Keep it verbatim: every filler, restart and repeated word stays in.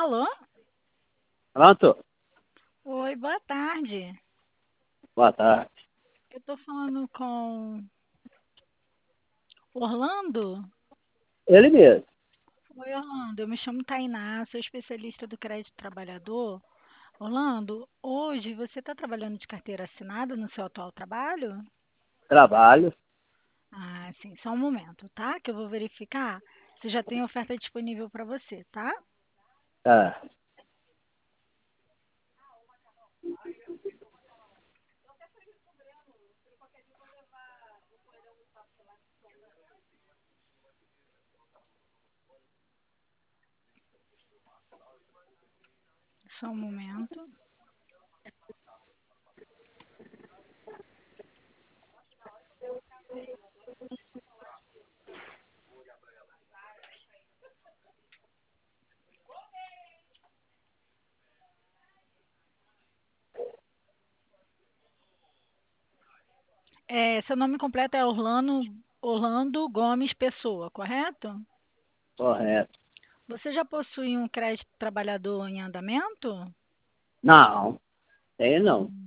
Alô? Pronto? Oi, boa tarde. Boa tarde. Eu tô falando com Orlando? Ele mesmo. Oi, Orlando. Eu me chamo Tainá, sou especialista do crédito trabalhador. Orlando, hoje você está trabalhando de carteira assinada no seu atual trabalho? Trabalho. Ah, sim, só um momento, tá? Que eu vou verificar se já tem oferta disponível para você, tá? Tá. Só um momento. É, seu nome completo é Orlando, Orlando Gomes Pessoa, correto? Correto. Você já possui um crédito trabalhador em andamento? Não, tem não.